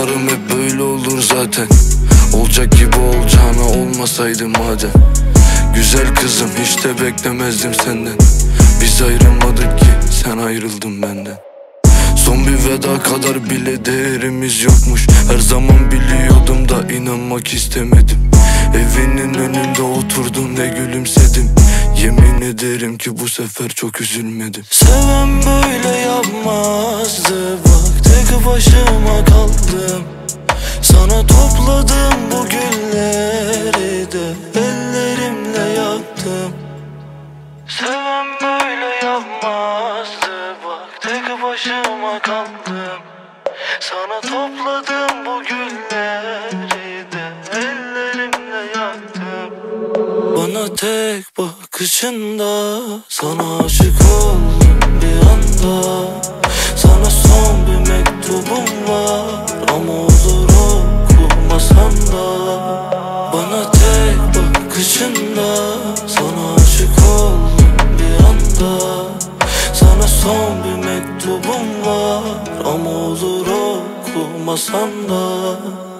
Planlarım hep böyle olur zaten. Olacak gibi olacağına olmasaydı madem. Güzel kızım, hiç de beklemezdim senden. Biz ayrılmadık ki sen ayrıldın benden. Son bir veda kadar bile değerimiz yokmuş. Her zaman biliyordum da inanmak istemedim. Evinin önünde oturdum ve gülümsedim. Yemin ederim ki bu sefer çok üzülmedim. Seven böyle yapmazdı, bak tek başıma kaldım. Sana topladım bu gülleri de ellerimle yaktım. Seven böyle yapmazdı, bak tek başıma kaldım. Sana topladım bu gülleri de ellerimle yaktım. Bana tek bakışında sana aşık oldum bir anda. Sana son bir mektubum var ama olur okumasan da. Bana tek bakışında sana aşık oldum bir anda. Sana son bir mektubum var ama olur okumasan da.